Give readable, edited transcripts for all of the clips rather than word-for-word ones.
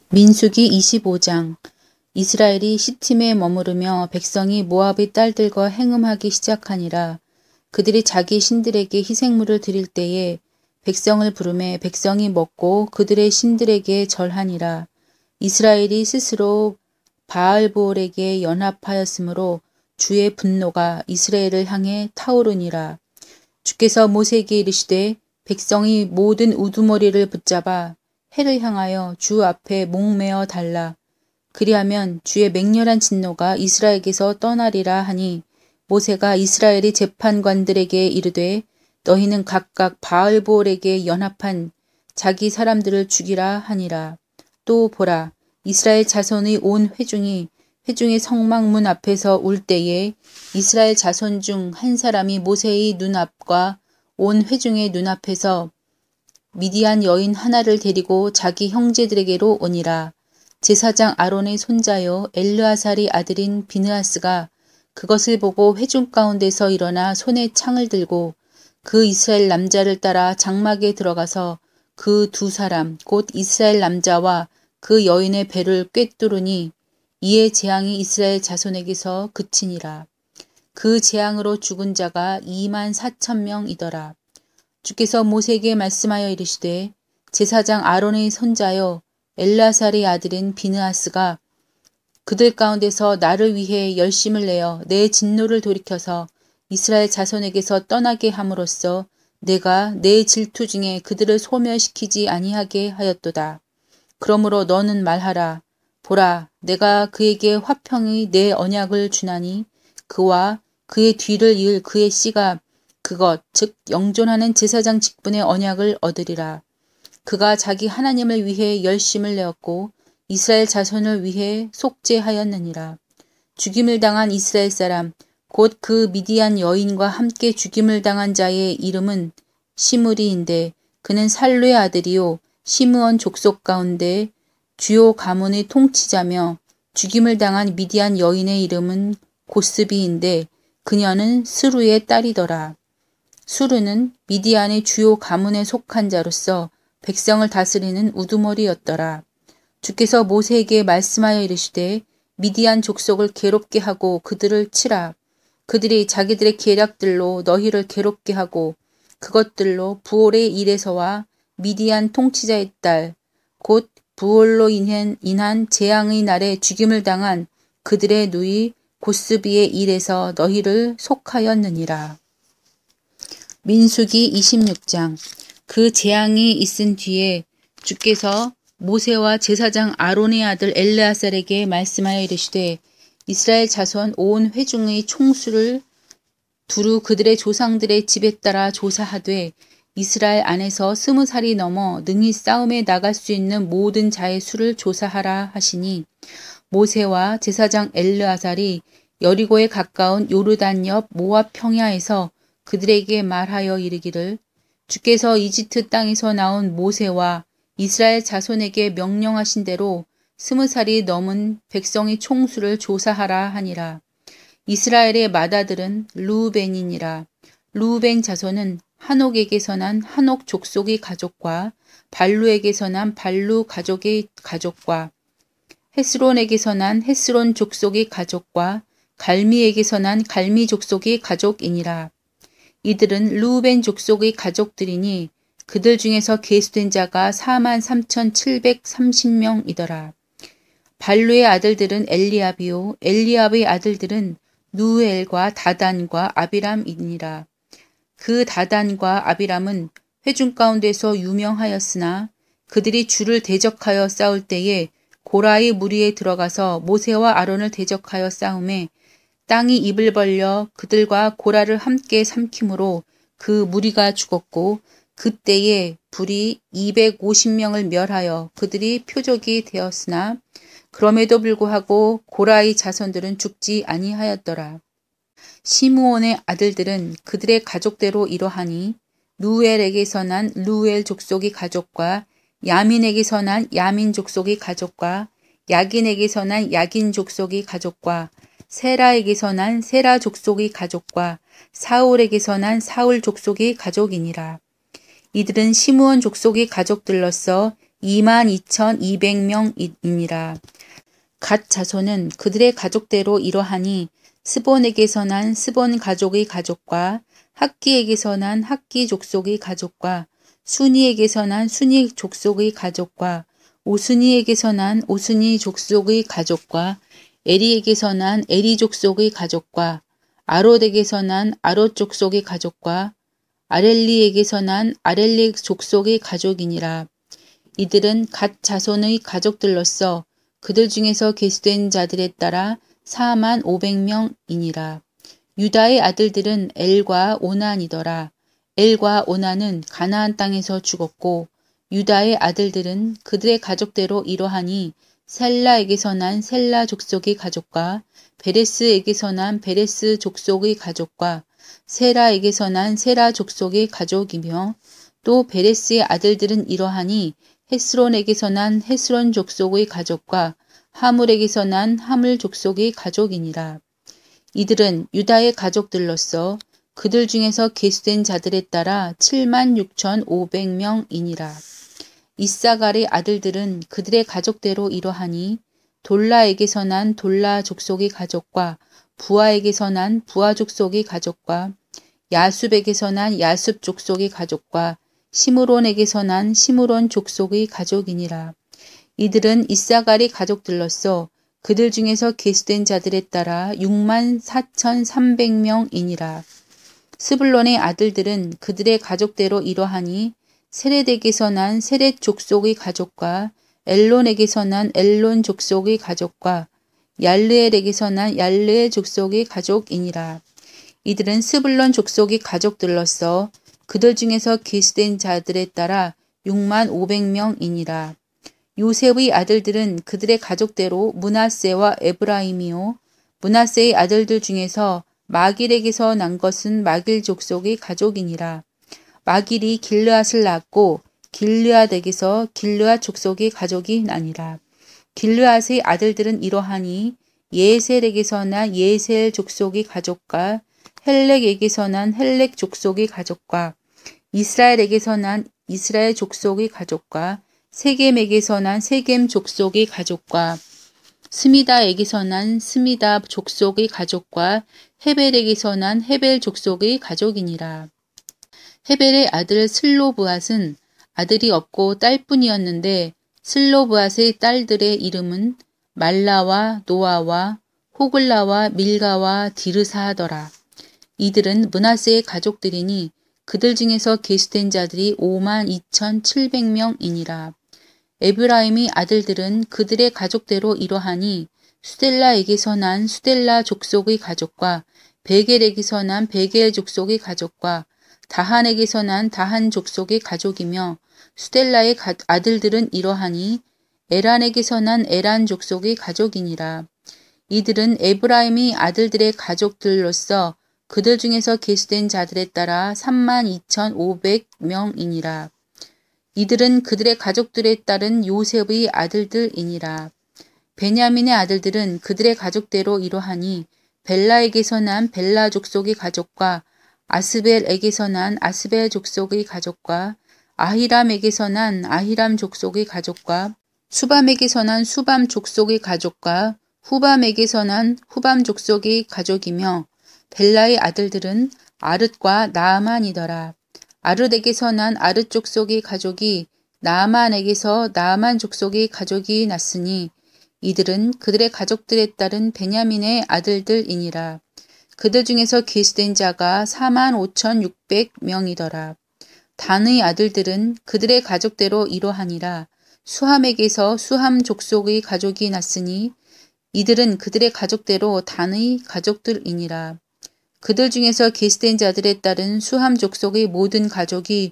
민수기 25장. 이스라엘이 시팀에 머무르며 백성이 모압의 딸들과 행음하기 시작하니라. 그들이 자기 신들에게 희생물을 드릴 때에 백성을 부르매 백성이 먹고 그들의 신들에게 절하니라. 이스라엘이 스스로 바알보올에게 연합하였으므로 주의 분노가 이스라엘을 향해 타오르니라. 주께서 모세에게 이르시되 백성이 모든 우두머리를 붙잡아 해를 향하여 주 앞에 목매어 달라. 그리하면 주의 맹렬한 진노가 이스라엘에게서 떠나리라 하니 모세가 이스라엘의 재판관들에게 이르되 너희는 각각 바알보올에게 연합한 자기 사람들을 죽이라 하니라. 또 보라, 이스라엘 자손의 온 회중이 회중의 성막문 앞에서 울 때에 이스라엘 자손 중 한 사람이 모세의 눈앞과 온 회중의 눈앞에서 미디안 여인 하나를 데리고 자기 형제들에게로 오니라. 제사장 아론의 손자요 엘르아살의 아들인 비느하스가 그것을 보고 회중 가운데서 일어나 손에 창을 들고 그 이스라엘 남자를 따라 장막에 들어가서 그 두 사람 곧 이스라엘 남자와 그 여인의 배를 꿰뚫으니 이에 재앙이 이스라엘 자손에게서 그치니라. 그 재앙으로 죽은 자가 24,000명이더라. 주께서 모세에게 말씀하여 이르시되 제사장 아론의 손자여 엘라살의 아들인 비느하스가 그들 가운데서 나를 위해 열심을 내어 내 진노를 돌이켜서 이스라엘 자손에게서 떠나게 함으로써 내가 내 질투 중에 그들을 소멸시키지 아니하게 하였도다. 그러므로 너는 말하라. 보라, 내가 그에게 화평의 내 언약을 주나니 그와 그의 뒤를 이을 그의 씨가 그것 즉 영존하는 제사장 직분의 언약을 얻으리라. 그가 자기 하나님을 위해 열심을 내었고 이스라엘 자손을 위해 속죄하였느니라. 죽임을 당한 이스라엘 사람 곧 그 미디안 여인과 함께 죽임을 당한 자의 이름은 시므리인데 그는 살루의 아들이요 시므온 족속 가운데 주요 가문의 통치자며 죽임을 당한 미디안 여인의 이름은 고스비인데 그녀는 스루의 딸이더라. 수르는 미디안의 주요 가문에 속한 자로서 백성을 다스리는 우두머리였더라. 주께서 모세에게 말씀하여 이르시되 미디안 족속을 괴롭게 하고 그들을 치라. 그들이 자기들의 계략들로 너희를 괴롭게 하고 그것들로 부올의 일에서와 미디안 통치자의 딸 곧 부올로 인한 재앙의 날에 죽임을 당한 그들의 누이 고스비의 일에서 너희를 속하였느니라. 민수기 26장. 그 재앙이 있은 뒤에 주께서 모세와 제사장 아론의 아들 엘르아살에게 말씀하여 이르시되 이스라엘 자손 온 회중의 총수를 두루 그들의 조상들의 집에 따라 조사하되 이스라엘 안에서 20살이 넘어 능히 싸움에 나갈 수 있는 모든 자의 수를 조사하라 하시니 모세와 제사장 엘르아살이 여리고에 가까운 요르단 옆 모압 평야에서 그들에게 말하여 이르기를 주께서 이집트 땅에서 나온 모세와 이스라엘 자손에게 명령하신 대로 20살이 넘은 백성의 총수를 조사하라 하니라. 이스라엘의 맏아들은 르우벤이니라. 르우벤 자손은 한옥에게서 난 한옥 족속의 가족과 발루에게서 난 발루 가족의 가족과 헤스론에게서 난 헤스론 족속의 가족과 갈미에게서 난 갈미 족속의 가족이니라. 이들은 르우벤 족속의 가족들이니 그들 중에서 계수된 자가 43,730명이더라. 발루의 아들들은 엘리압이요 엘리압의 아들들은 누엘과 다단과 아비람이니라. 그 다단과 아비람은 회중 가운데서 유명하였으나 그들이 주를 대적하여 싸울 때에 고라의 무리에 들어가서 모세와 아론을 대적하여 싸우매 땅이 입을 벌려 그들과 고라를 함께 삼킴으로 그 무리가 죽었고 그때에 불이 250명을 멸하여 그들이 표적이 되었으나 그럼에도 불구하고 고라의 자손들은 죽지 아니하였더라. 시므온의 아들들은 그들의 가족대로 이러하니 루엘에게서 난 루엘 족속의 가족과 야민에게서 난 야민 족속의 가족과 야긴에게서 난 야긴 족속의 가족과 세라에게서 난 세라 족속의 가족과 사울에게서 난 사울 족속의 가족이니라. 이들은 시므온 족속의 가족들로서 22,200명이니라. 갓 자손은 그들의 가족대로 이러하니 스본에게서 난 스본 가족의 가족과 학기에게서 난 학기 족속의 가족과 순이에게서 난 순이 족속의 가족과 오순이에게서 난 오순이 족속의 가족과 에리에게서 난 에리 족속의 가족과 아롯에게서 난 아롯 족속의 가족과 아렐리에게서 난 아렐리 족속의 가족이니라. 이들은 갓 자손의 가족들로서 그들 중에서 계수된 자들에 따라 45,000명이니라. 유다의 아들들은 엘과 오난이더라. 엘과 오난은 가나안 땅에서 죽었고 유다의 아들들은 그들의 가족대로 이러하니 셀라에게서 난 셀라 족속의 가족과 베레스에게서 난 베레스 족속의 가족과 세라에게서 난 세라 족속의 가족이며 또 베레스의 아들들은 이러하니 헤스론에게서 난 헤스론 족속의 가족과 하물에게서 난 하물 족속의 가족이니라. 이들은 유다의 가족들로서 그들 중에서 계수된 자들에 따라 76,500명이니라. 이사갈의 아들들은 그들의 가족대로 이러하니 돌라에게서 난 돌라 족속의 가족과 부하에게서 난 부하 족속의 가족과 야숲에게서 난 야숲 족속의 가족과 시므론에게서 난 시므론 족속의 가족이니라. 이들은 이사갈의 가족들로서 그들 중에서 계수된 자들에 따라 64,300명이니라. 스불론의 아들들은 그들의 가족대로 이러하니 세렛에게서 난 세렛 족속의 가족과 엘론에게서 난 엘론 족속의 가족과 얄르엘에게서 난 얄르엘 족속의 가족이니라. 이들은 스불론 족속의 가족들로서 그들 중에서 계수된 자들에 따라 65,000명이니라. 요셉의 아들들은 그들의 가족대로 므낫세와 에브라임이요. 므낫세의 아들들 중에서 마길에게서 난 것은 마길 족속의 가족이니라. 마길이 길르앗을 낳았고 길르앗에게서 길르앗 족속의 가족이 나니라. 길르앗의 아들들은 이러하니 예셀에게서 난 예셀 족속의 가족과 헬렉에게서 난 헬렉 족속의 가족과 이스라엘에게서 난 이스라엘 족속의 가족과 세겜에게서 난 세겜 족속의 가족과 스미다에게서 난 스미다 족속의 가족과 헤벨에게서 난 헤벨 족속의 가족이니라. 헤벨의 아들 슬로브앗은 아들이 없고 딸뿐이었는데 슬로브앗의 딸들의 이름은 말라와 노아와 호글라와 밀가와 디르사하더라. 이들은 므낫세의 가족들이니 그들 중에서 계수된 자들이 52,700명이니라. 에브라임의 아들들은 그들의 가족대로 이러하니 수델라에게서 난 수델라 족속의 가족과 베겔에게서 난 베겔 족속의 가족과 다한에게서 난 다한 족속의 가족이며 수델라의 아들들은 이러하니 에란에게서 난 에란 족속의 가족이니라. 이들은 에브라임의 아들들의 가족들로서 그들 중에서 계수된 자들에 따라 32,500명이니라. 이들은 그들의 가족들에 따른 요셉의 아들들이니라. 베냐민의 아들들은 그들의 가족대로 이러하니 벨라에게서 난 벨라 족속의 가족과 아스벨에게서 난 아스벨 족속의 가족과 아히람에게서 난 아히람 족속의 가족과 수밤에게서 난 수밤 족속의 가족과 후밤에게서 난 후밤 족속의 가족이며 벨라의 아들들은 아릇과 나아만이더라. 아릇에게서 난 아릇 족속의 가족이 나아만에게서 나아만 족속의 가족이 났으니 이들은 그들의 가족들에 따른 베냐민의 아들들이니라. 그들 중에서 계수된 자가 45,600명이더라. 단의 아들들은 그들의 가족대로 이러하니라. 수함에게서 수함 족속의 가족이 났으니 이들은 그들의 가족대로 단의 가족들이니라. 그들 중에서 계수된 자들에 따른 수함 족속의 모든 가족이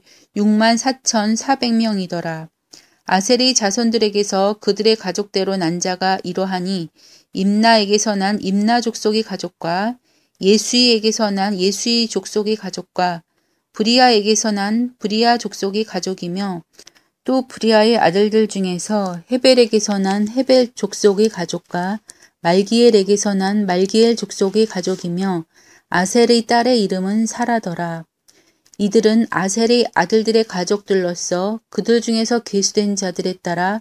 64,400명이더라. 아셀의 자손들에게서 그들의 가족대로 난 자가 이러하니 임나에게서 난 임나 족속의 가족과 예수이에게서 난 예수이 족속의 가족과 브리아에게서 난 브리아 족속의 가족이며 또 브리아의 아들들 중에서 헤벨에게서 난 헤벨 족속의 가족과 말기엘에게서 난 말기엘 족속의 가족이며 아셀의 딸의 이름은 사라더라. 이들은 아셀의 아들들의 가족들로서 그들 중에서 계수된 자들에 따라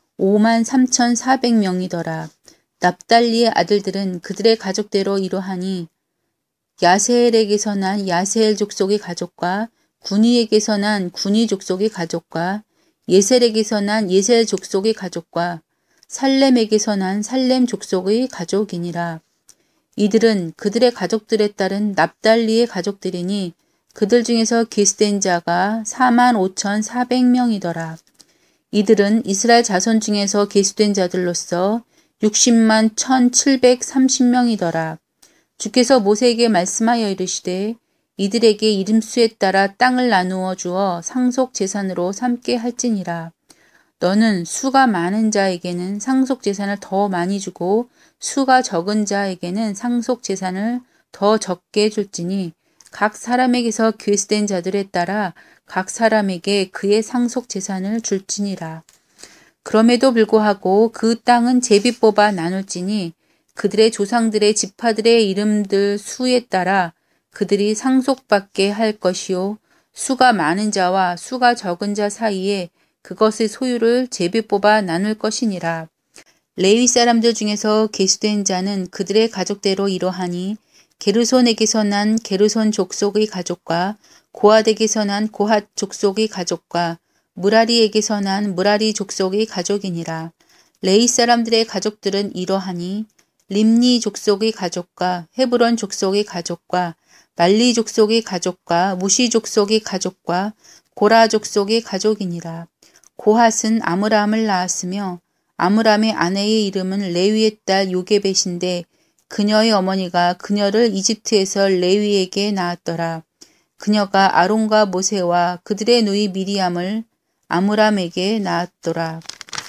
53,400명이더라. 납달리의 아들들은 그들의 가족대로 이러하니 야세엘에게서 난 야세엘 족속의 가족과 구니에게서 난 구니 족속의 가족과 예셀에게서 난 예셀 족속의 가족과 살렘에게서 난 살렘 족속의 가족이니라. 이들은 그들의 가족들에 따른 납달리의 가족들이니 그들 중에서 계수된 자가 45,400명이더라. 이들은 이스라엘 자손 중에서 계수된 자들로서 60만 1,730명이더라. 주께서 모세에게 말씀하여 이르시되 이들에게 이름수에 따라 땅을 나누어 주어 상속 재산으로 삼게 할지니라. 너는 수가 많은 자에게는 상속 재산을 더 많이 주고 수가 적은 자에게는 상속 재산을 더 적게 줄지니 각 사람에게서 계수된 자들에 따라 각 사람에게 그의 상속 재산을 줄지니라. 그럼에도 불구하고 그 땅은 제비 뽑아 나눌지니 그들의 조상들의 지파들의 이름들 수에 따라 그들이 상속받게 할 것이요 수가 많은 자와 수가 적은 자 사이에 그것의 소유를 제비 뽑아 나눌 것이니라. 레위 사람들 중에서 계수된 자는 그들의 가족대로 이러하니 게르손에게서 난 게르손 족속의 가족과 고핫에게서 난 고핫 족속의 가족과 무라리에게서 난 무라리 족속의 가족이니라. 레위 사람들의 가족들은 이러하니 림니 족속의 가족과 헤브론 족속의 가족과 말리 족속의 가족과 무시 족속의 가족과 고라 족속의 가족이니라. 고핫은 아므람을 낳았으며 아므람의 아내의 이름은 레위의 딸 요게벳인데 그녀의 어머니가 그녀를 이집트에서 레위에게 낳았더라. 그녀가 아론과 모세와 그들의 누이 미리암을 아므람에게 낳았더라.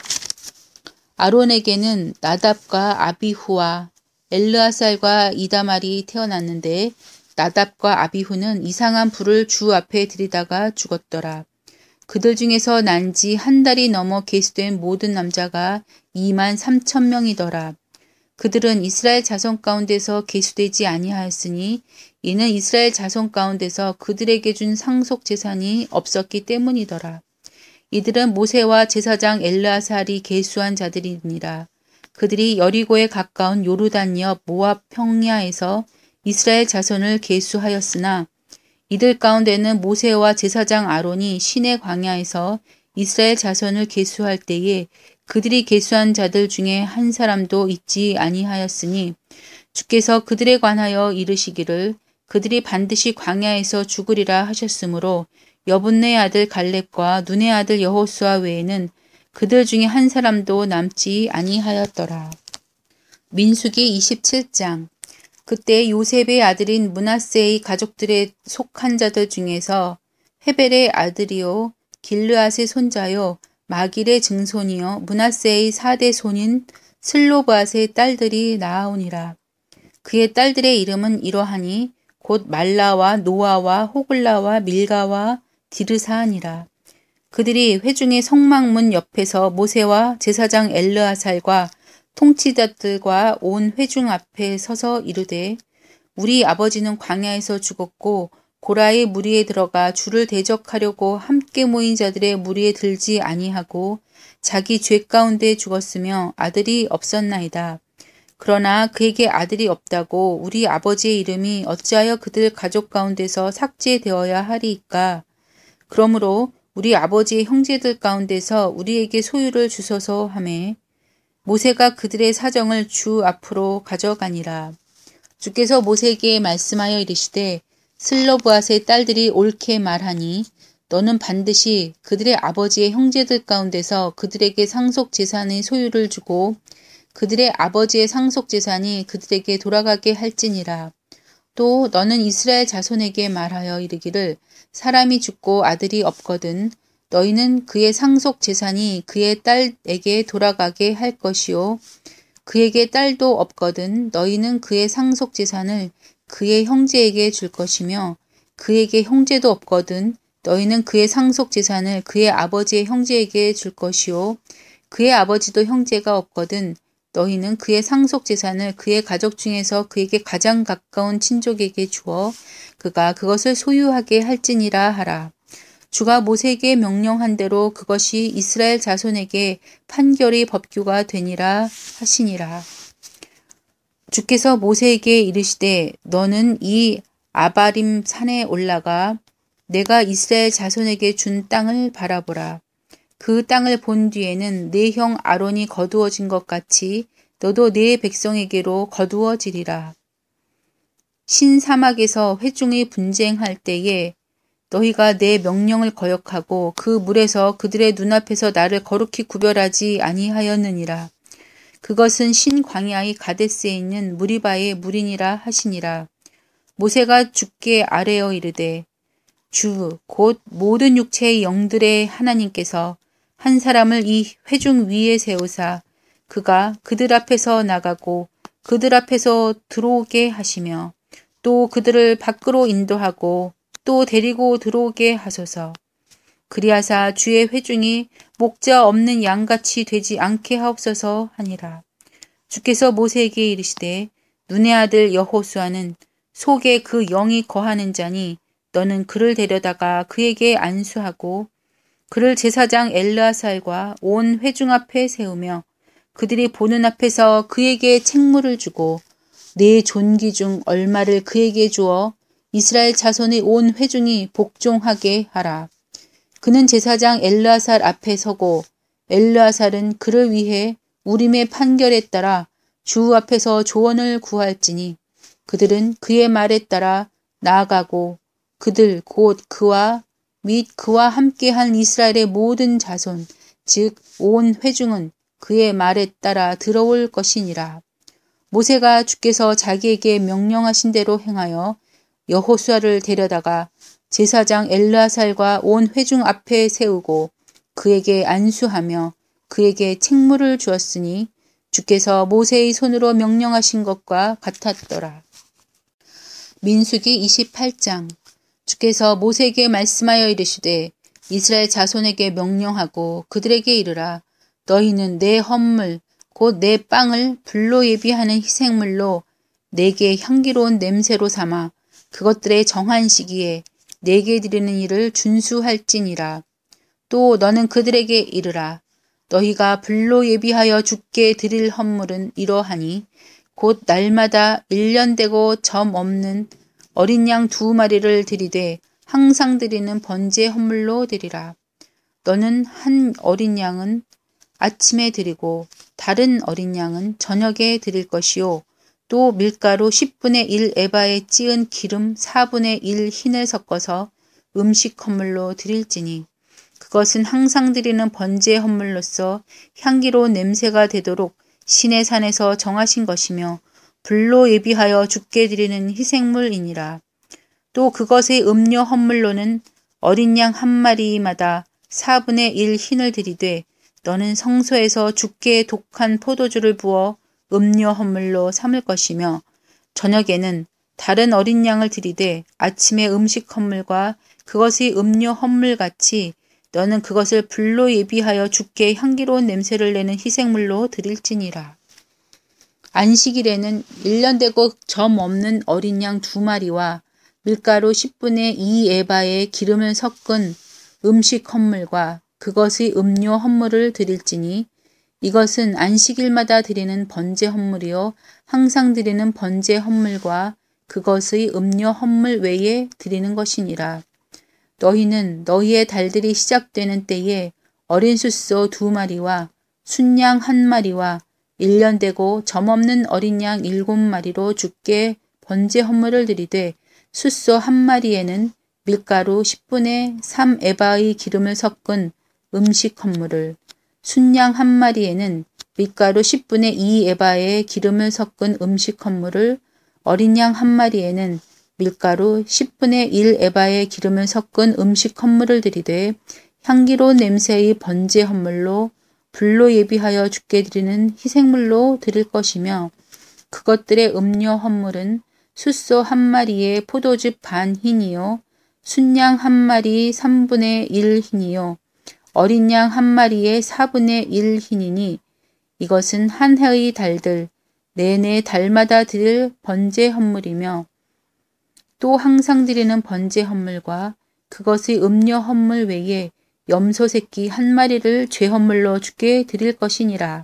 아론에게는 나답과 아비후와 엘르아살과 이다말이 태어났는데 나답과 아비후는 이상한 불을 주 앞에 들이다가 죽었더라. 그들 중에서 난 지 한 달이 넘어 계수된 모든 남자가 23,000명이더라. 그들은 이스라엘 자손 가운데서 계수되지 아니하였으니 이는 이스라엘 자손 가운데서 그들에게 준 상속 재산이 없었기 때문이더라. 이들은 모세와 제사장 엘르아살이 계수한 자들이니라. 그들이 여리고에 가까운 요르단 옆 모압 평야에서 이스라엘 자손을 계수하였으나 이들 가운데는 모세와 제사장 아론이 시내 광야에서 이스라엘 자손을 계수할 때에 그들이 계수한 자들 중에 한 사람도 있지 아니하였으니 주께서 그들에 관하여 이르시기를 그들이 반드시 광야에서 죽으리라 하셨으므로 여분네 아들 갈렙과 눈의 아들 여호수아 외에는 그들 중에 한 사람도 남지 아니하였더라. 민수기 27장. 그때 요셉의 아들인 므낫세의 가족들에 속한 자들 중에서 헤벨의 아들이요 길르앗의 손자요 마길의 증손이요 므낫세의 4대 손인 슬로브앗의 딸들이 나아오니라. 그의 딸들의 이름은 이러하니 곧 말라와 노아와 호글라와 밀가와 디르사하니라. 그들이 회중의 성막문 옆에서 모세와 제사장 엘르아살과 통치자들과 온 회중 앞에 서서 이르되 우리 아버지는 광야에서 죽었고 고라의 무리에 들어가 주를 대적하려고 함께 모인 자들의 무리에 들지 아니하고 자기 죄 가운데 죽었으며 아들이 없었나이다. 그러나 그에게 아들이 없다고 우리 아버지의 이름이 어찌하여 그들 가족 가운데서 삭제되어야 하리이까. 그러므로 우리 아버지의 형제들 가운데서 우리에게 소유를 주소서 하매 모세가 그들의 사정을 주 앞으로 가져가니라. 주께서 모세에게 말씀하여 이르시되 슬로브앗의 딸들이 옳게 말하니 너는 반드시 그들의 아버지의 형제들 가운데서 그들에게 상속 재산의 소유를 주고 그들의 아버지의 상속 재산이 그들에게 돌아가게 할지니라. 또 너는 이스라엘 자손에게 말하여 이르기를 사람이 죽고 아들이 없거든 너희는 그의 상속 재산이 그의 딸에게 돌아가게 할 것이요 그에게 딸도 없거든 너희는 그의 상속 재산을 그의 형제에게 줄 것이며 그에게 형제도 없거든 너희는 그의 상속 재산을 그의 아버지의 형제에게 줄 것이요 그의 아버지도 형제가 없거든 너희는 그의 상속 재산을 그의 가족 중에서 그에게 가장 가까운 친족에게 주어 그가 그것을 소유하게 할지니라 하라. 주가 모세에게 명령한 대로 그것이 이스라엘 자손에게 판결의 법규가 되니라 하시니라. 주께서 모세에게 이르시되 너는 이 아바림 산에 올라가 내가 이스라엘 자손에게 준 땅을 바라보라. 그 땅을 본 뒤에는 내 형 아론이 거두어진 것 같이 너도 내 백성에게로 거두어지리라. 신사막에서 회중이 분쟁할 때에 너희가 내 명령을 거역하고 그 물에서 그들의 눈앞에서 나를 거룩히 구별하지 아니하였느니라. 그것은 신광야의 가데스에 있는 무리바의 물이니라 하시니라. 모세가 주께 아뢰어 이르되 주 곧 모든 육체의 영들의 하나님께서 한 사람을 이 회중 위에 세우사 그가 그들 앞에서 나가고 그들 앞에서 들어오게 하시며 또 그들을 밖으로 인도하고 또 데리고 들어오게 하소서. 그리하사 주의 회중이 목자 없는 양같이 되지 않게 하옵소서 하니라. 주께서 모세에게 이르시되 눈의 아들 여호수아는 속에 그 영이 거하는 자니 너는 그를 데려다가 그에게 안수하고 그를 제사장 엘르아살과 온 회중 앞에 세우며 그들이 보는 앞에서 그에게 책무를 주고 내 존귀 중 얼마를 그에게 주어 이스라엘 자손의 온 회중이 복종하게 하라. 그는 제사장 엘르아살 앞에 서고 엘르아살은 그를 위해 우림의 판결에 따라 주 앞에서 조언을 구할지니 그들은 그의 말에 따라 나아가고 그들 곧 그와 및 그와 함께한 이스라엘의 모든 자손 즉 온 회중은 그의 말에 따라 들어올 것이니라. 모세가 주께서 자기에게 명령하신 대로 행하여 여호수아를 데려다가 제사장 엘르아살과 온 회중 앞에 세우고 그에게 안수하며 그에게 책무를 주었으니 주께서 모세의 손으로 명령하신 것과 같았더라. 민수기 28장. 주께서 모세에게 말씀하여 이르시되 이스라엘 자손에게 명령하고 그들에게 이르라. 너희는 내 헌물 곧 내 빵을 불로 예비하는 희생물로 내게 향기로운 냄새로 삼아 그것들의 정한 시기에 내게 드리는 일을 준수할지니라. 또 너는 그들에게 이르라. 너희가 불로 예비하여 주께 드릴 헌물은 이러하니 곧 날마다 1년 되고 점 없는 어린 양 2마리를 드리되 항상 드리는 번제 헌물로 드리라. 너는 한 어린 양은 아침에 드리고 다른 어린 양은 저녁에 드릴 것이요. 또 밀가루 10분의 1 에바에 찌은 기름 4분의 1 흰을 섞어서 음식 헌물로 드릴지니 그것은 항상 드리는 번제 헌물로서 향기로운 냄새가 되도록 신의 산에서 정하신 것이며 불로 예비하여 주께 드리는 희생물이니라. 또 그것의 음료 헌물로는 어린 양 1마리마다 4분의 1 흰을 드리되 너는 성소에서 주께 독한 포도주를 부어 음료 헌물로 삼을 것이며 저녁에는 다른 어린 양을 드리되 아침에 음식 헌물과 그것의 음료 헌물같이 너는 그것을 불로 예비하여 주께 향기로운 냄새를 내는 희생물로 드릴지니라. 안식일에는 1년 되고 점 없는 어린 양 2마리와 밀가루 10분의 2 에바에 기름을 섞은 음식 헌물과 그것의 음료 헌물을 드릴지니 이것은 안식일마다 드리는 번제 헌물이요 항상 드리는 번제 헌물과 그것의 음료 헌물 외에 드리는 것이니라. 너희는 너희의 달들이 시작되는 때에 어린 숫소 2마리와 순양 1마리와 1년 되고 점 없는 어린 양 7마리로 주께 번제 헌물을 드리되 숫소 1마리에는 밀가루 10분의 3 에바의 기름을 섞은 음식 헌물을 순양 1마리에는 밀가루 10분의 2 에바의 기름을 섞은 음식 헌물을 어린 양 1마리에는 밀가루 10분의 1 에바의 기름을 섞은 음식 헌물을 드리되 향기로운 냄새의 번제 헌물로 불로 예비하여 주께 드리는 희생물로 드릴 것이며 그것들의 음료 헌물은 숫소 1마리에 포도즙 반 흰이요 순양 1마리 3분의 1 흰이요 어린 양 1마리에 4분의 1 흰이니 이것은 한 해의 달들 내내 달마다 드릴 번제 헌물이며 또 항상 드리는 번제 헌물과 그것의 음료 헌물 외에 염소 새끼 한 마리를 죄 헌물로 주께 드릴 것이니라.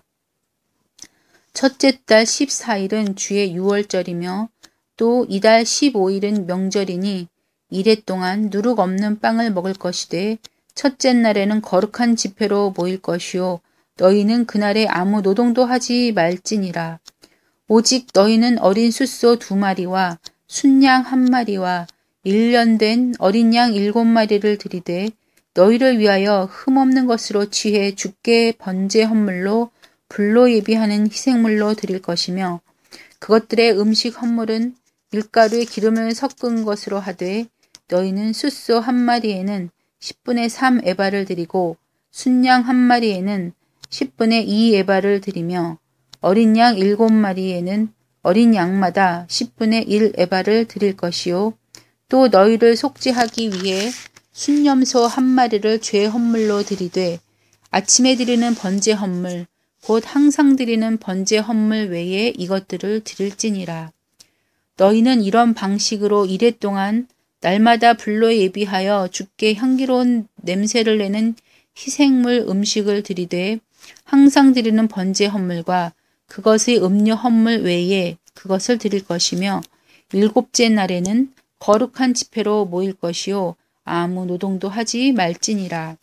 첫째 달 14일은 주의 유월절이며 또 이달 15일은 명절이니 이래 동안 누룩 없는 빵을 먹을 것이되 첫째 날에는 거룩한 집회로 모일 것이요 너희는 그날에 아무 노동도 하지 말지니라. 오직 너희는 어린 숫소 2마리와 순양 1마리와 1년 된 어린 양 7마리를 드리되 너희를 위하여 흠없는 것으로 취해 주께 번제 헌물로 불로 예비하는 희생물로 드릴 것이며 그것들의 음식 헌물은 밀가루에 기름을 섞은 것으로 하되 너희는 숫소 1마리에는 10분의 3 에바를 드리고 순양 1마리에는 10분의 2 에바를 드리며 어린 양 7마리에는 어린 양마다 10분의 1 에바를 드릴 것이요 또 너희를 속죄하기 위해 순염소 1마리를 죄 헌물로 드리되 아침에 드리는 번제 헌물 곧 항상 드리는 번제 헌물 외에 이것들을 드릴지니라. 너희는 이런 방식으로 이래 동안 날마다 불로 예비하여 주께 향기로운 냄새를 내는 희생물 음식을 드리되 항상 드리는 번제 헌물과 그것의 음료 헌물 외에 그것을 드릴 것이며 일곱째 날에는 거룩한 집회로 모일 것이요 아무 노동도 하지 말지니라.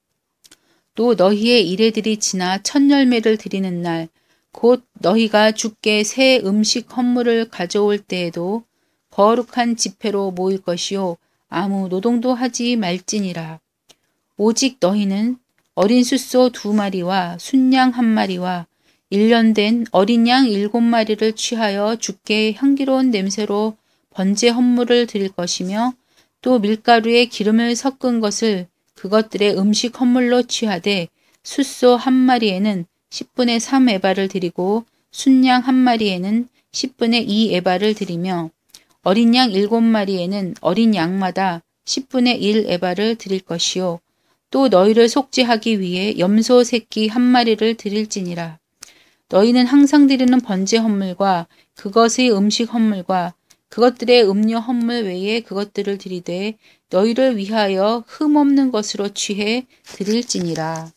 또 너희의 이래들이 지나 첫 열매를 드리는 날 곧 너희가 주께 새 음식 헌물을 가져올 때에도 거룩한 집회로 모일 것이요 아무 노동도 하지 말지니라. 오직 너희는 어린 숫소 2마리와 순양 1마리와 1년 된 어린 양 7마리를 취하여 주께 향기로운 냄새로 번제 헌물을 드릴 것이며 또 밀가루에 기름을 섞은 것을 그것들의 음식 헌물로 취하되 숫소 1마리에는 10분의 3 에바를 드리고 순양 1마리에는 10분의 2 에바를 드리며 어린 양 7마리에는 어린 양마다 10분의 1 에바를 드릴 것이요 또 너희를 속죄하기 위해 염소 새끼 1마리를 드릴지니라. 너희는 항상 드리는 번제 헌물과 그것의 음식 헌물과 그것들의 음료 헌물 외에 그것들을 드리되 너희를 위하여 흠없는 것으로 취해 드릴지니라.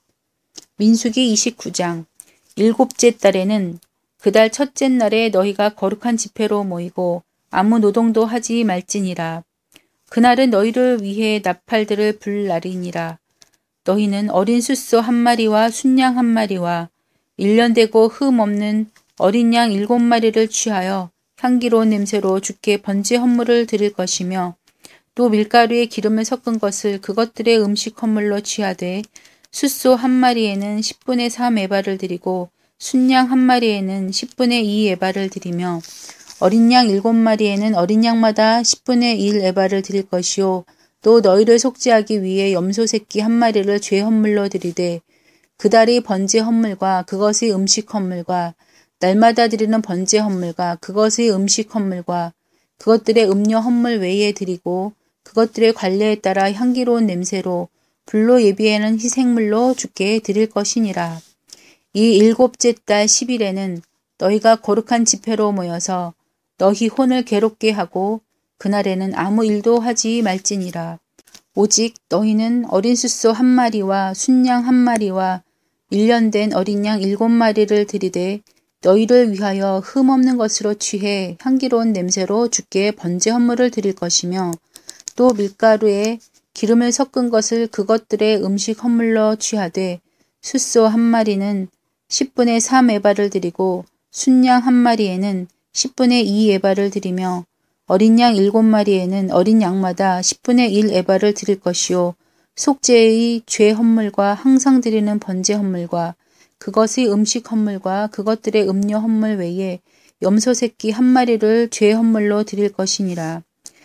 민수기 29장 일곱째 달에는 그달 첫째 날에 너희가 거룩한 집회로 모이고 아무 노동도 하지 말지니라. 그날은 너희를 위해 나팔들을 불 날이니라. 너희는 어린 숫소 1마리와 순양 1마리와 1년 되고 흠 없는 어린 양 7마리를 취하여 향기로운 냄새로 주께 번제 헌물을 드릴 것이며 또 밀가루에 기름을 섞은 것을 그것들의 음식 헌물로 취하되 숫소 1마리에는 10분의 3 에바를 드리고 순양 1마리에는 10분의 2 에바를 드리며 어린 양 7마리에는 어린 양마다 10분의 1 에바를 드릴 것이요 또 너희를 속죄하기 위해 염소 새끼 1마리를 죄 헌물로 드리되 그달의 번제 헌물과 그것의 음식 헌물과 날마다 드리는 번제 헌물과 그것의 음식 헌물과 그것들의 음료 헌물 외에 드리고 그것들의 관례에 따라 향기로운 냄새로 불로 예비하는 희생물로 주께 드릴 것이니라. 이 일곱째 달 10일에는 너희가 거룩한 집회로 모여서 너희 혼을 괴롭게 하고 그날에는 아무 일도 하지 말지니라. 오직 너희는 어린 숫소 1마리와 순양 1마리와 1년 된 어린 양 7마리를 드리되 너희를 위하여 흠없는 것으로 취해 향기로운 냄새로 주께 번제 헌물을 드릴 것이며 또 밀가루에 기름을 섞은 것을 그것들의 음식 헌물로 취하되 숫소 1마리는 10분의 3 에바를 드리고 순양 1마리에는 10분의 2 에바를 드리며 어린 양 7마리에는 어린 양마다 10분의 1 에바를 드릴 것이요 속죄의 죄 헌물과 항상 드리는 번제 헌물과 그것의 음식 헌물과 그것들의 음료 헌물 외에 염소 새끼 1마리를 죄 헌물로 드릴 것이니라.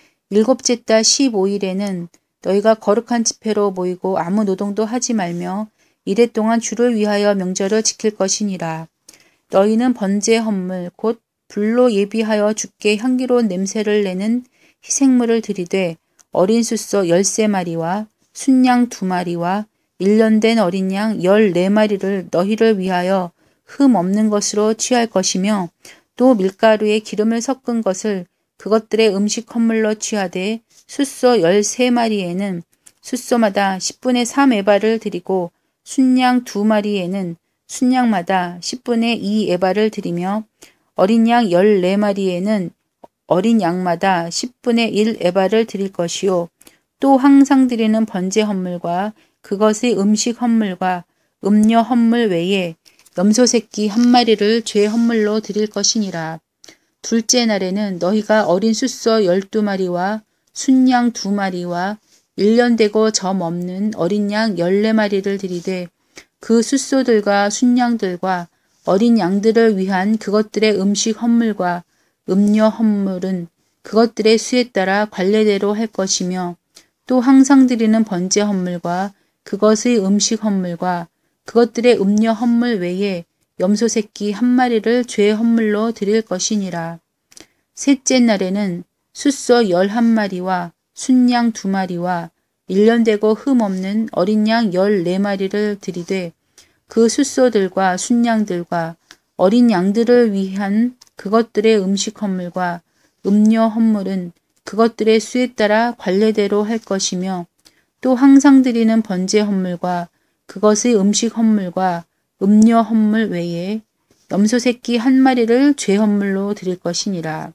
일곱째 달 15일에는 너희가 거룩한 집회로 모이고 아무 노동도 하지 말며 이래 동안 주를 위하여 명절을 지킬 것이니라. 너희는 번제 헌물 곧 불로 예비하여 주께 향기로운 냄새를 내는 희생물을 드리되 어린 숫소 13마리와 순양 2마리와 1년 된 어린 양 14마리를 너희를 위하여 흠 없는 것으로 취할 것이며 또 밀가루에 기름을 섞은 것을 그것들의 음식 헌물로 취하되 숫소 13마리에는 숫소마다 10분의 3 에바를 드리고 순양 2마리에는 순양마다 10분의 2 에바를 드리며 어린 양 14마리에는 어린 양마다 10분의 1 에바를 드릴 것이요 또 항상 드리는 번제 헌물과 그것의 음식 헌물과 음료 헌물 외에 염소 새끼 한 마리를 죄 헌물로 드릴 것이니라. 둘째 날에는 너희가 어린 숫소 12마리와 순양 2마리와 1년 되고 점 없는 어린 양 14마리를 드리되 그 숫소들과 순양들과 어린 양들을 위한 그것들의 음식 헌물과 음료 헌물은 그것들의 수에 따라 관례대로 할 것이며 또 항상 드리는 번제 헌물과 그것의 음식 헌물과 그것들의 음료 헌물 외에 염소 새끼 한 마리를 죄 헌물로 드릴 것이니라. 셋째 날에는 숫소 11마리와 순양 2마리와 1년 되고 흠 없는 어린 양 14마리를 드리되 그 숫소들과 순양들과 어린 양들을 위한 그것들의 음식 헌물과 음료 헌물은 그것들의 수에 따라 관례대로 할 것이며 또 항상 드리는 번제 헌물과 그것의 음식 헌물과 음료 헌물 외에 염소 새끼 한 마리를 죄 헌물로 드릴 것이니라.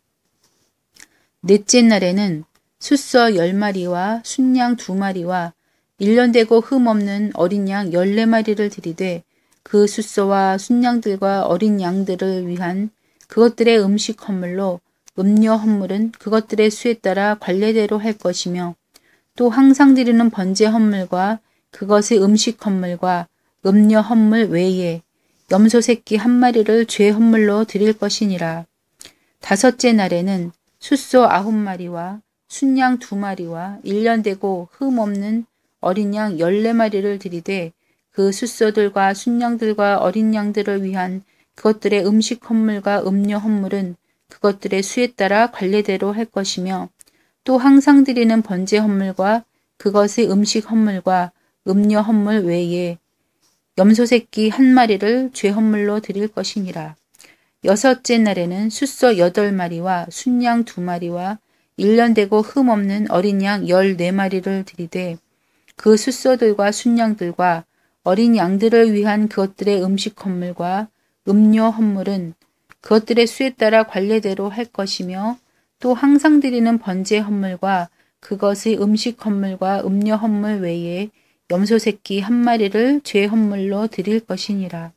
넷째 날에는 숫소 10마리와 순양 2마리와 1년 되고 흠 없는 어린 양 14마리를 드리되 그 숫소와 순양들과 어린 양들을 위한 그것들의 음식 헌물로 음료 헌물은 그것들의 수에 따라 관례대로 할 것이며 또 항상 드리는 번제 헌물과 그것의 음식 헌물과 음료 헌물 외에 염소 새끼 한 마리를 죄 헌물로 드릴 것이니라. 다섯째 날에는 숫소 9마리와 순양 2마리와 1년 되고 흠 없는 어린 양 14마리를 드리되 그 숫소들과 순양들과 어린 양들을 위한 그것들의 음식 헌물과 음료 헌물은 그것들의 수에 따라 관례대로 할 것이며 또 항상 드리는 번제 헌물과 그것의 음식 헌물과 음료 헌물 외에 염소 새끼 한 마리를 죄 헌물로 드릴 것이니라. 여섯째 날에는 숫소 8마리와 순양 2마리와 1년 되고 흠 없는 어린 양 14마리를 드리되 그 숫소들과 순양들과 어린 양들을 위한 그것들의 음식 헌물과 음료 헌물은 그것들의 수에 따라 관례대로 할 것이며 또 항상 드리는 번제 헌물과 그것의 음식 헌물과 음료 헌물 외에 염소 새끼 한 마리를 죄 헌물로 드릴 것이니라.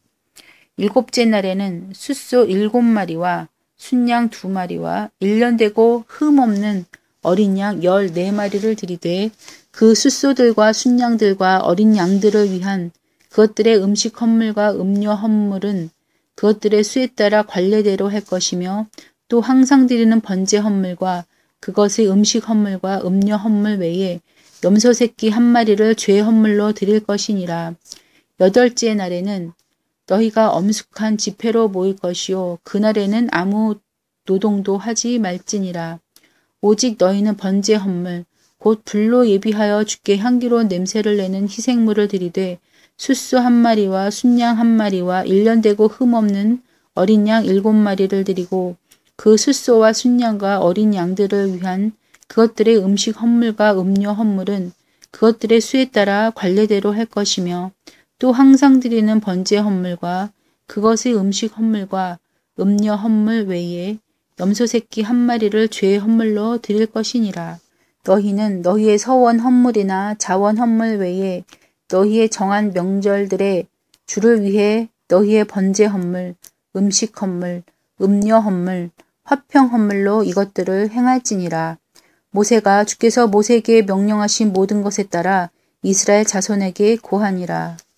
일곱째 날에는 숫소 7마리와 순양 2마리와 1년 되고 흠 없는 어린 양 14마리를 드리되 그 숫소들과 순양들과 어린 양들을 위한 그것들의 음식 헌물과 음료 헌물은 그것들의 수에 따라 관례대로 할 것이며 또 항상 드리는 번제 헌물과 그것의 음식 헌물과 음료 헌물 외에 염소 새끼 한 마리를 죄 헌물로 드릴 것이니라. 여덟째 날에는 너희가 엄숙한 집회로 모일 것이요 그날에는 아무 노동도 하지 말지니라. 오직 너희는 번제 헌물 곧 불로 예비하여 주께 향기로운 냄새를 내는 희생물을 드리되 숫소 1마리와 순양 1마리와 1년 되고 흠 없는 어린 양 7마리를 드리고 그 숫소와 순양과 어린 양들을 위한 그것들의 음식 헌물과 음료 헌물은 그것들의 수에 따라 관례대로 할 것이며 또 항상 드리는 번제 헌물과 그것의 음식 헌물과 음료 헌물 외에 염소 새끼 한 마리를 죄 헌물로 드릴 것이니라. 너희는 너희의 서원 헌물이나 자원 헌물 외에 너희의 정한 명절들의 주를 위해 너희의 번제 헌물, 음식 헌물, 음료 헌물, 화평 헌물로 이것들을 행할지니라. 모세가 주께서 모세에게 명령하신 모든 것에 따라 이스라엘 자손에게 고하니라.